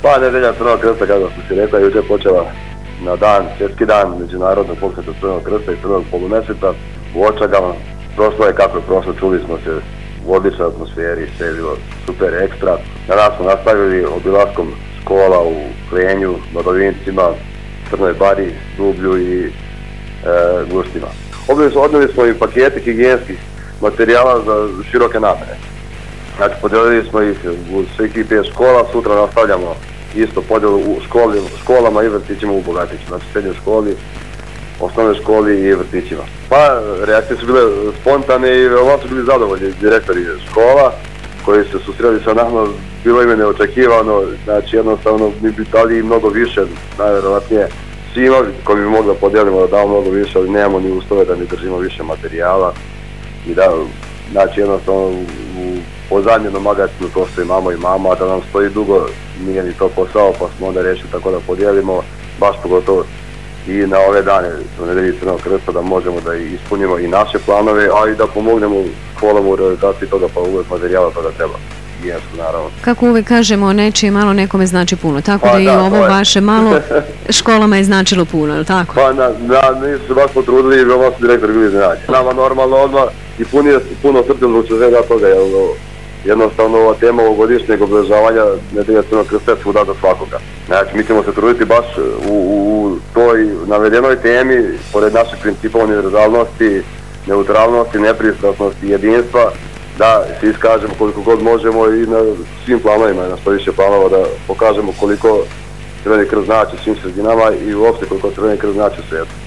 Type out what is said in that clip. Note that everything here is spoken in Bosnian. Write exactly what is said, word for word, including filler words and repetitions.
Pa nedelja Crvenog krsta, kako smo si rekla, jučer počela na dan, svjetski dan Međunarodnog pokreta Crvenog krsta i Crvenog polumeseca u Očagama. Prošlo je kako je prošlo, čuli smo se u odličnoj atmosferi, sve je bilo super ekstra. Danas smo nastavili obilaskom škola u Klenju, Mladovincima, Crnoj Bari, Dublju i e, Guštima. Odnijeli smo i pakete higijenskih materijala za široke namene. Znači, podijelili smo ih u svih pet škola, sutra nastavljamo isto podjelu u školi, školama i vrtićima u Bogatiću, znači srednjoj školi, osnovnoj školi i vrtićima. Pa, reakcije su bile spontane i veoma su bili zadovoljni direktori škola koji se susreli sa nama, bilo im je neočekivano, znači jednostavno mi bi dali mnogo više, najvjerovatnije svima koji bi mogli da podijelimo da damo mnogo više, ali nemamo ni uslove da mi držimo više materijala i da, znači jednostavno u, u pozadnjenom magazinu to što imamo i mama, a da nam stoji dugo nije ni to posao, pa smo onda rešili tako da podijelimo, baš pogotovo i na ove dane u nedelji Crvenog krsta da možemo da ispunimo i naše planove, a i da pomognemo školama u realizaciji toga, pa uvek materijala toga treba. Jesu, naravno. Kako uvek kažemo, nečije malo nekome znači puno, tako pa, da i da, ovo vaše malo školama je značilo puno, je li tako? Pa na, na, nisu se baš potrudili i veoma su direktori bili iznenađeni. Nama normalno odmah i pun je, puno srce zbog svega toga, jer jednostavno ova tema ovogodišnjeg obeležavanja nedelja Crvenog krsta je svuda za svakoga. Znači, mi ćemo se truditi baš u, u, u toj navedenoj temi, pored naših principa univerzalnosti, neutralnosti, nepristrasnosti i jedinstva, da se iskažemo koliko god možemo i na svim planovima, na što više planova, da pokažemo koliko Crveni krst znači svim sredinama i uopšte koliko Crveni krst znači u svijetu.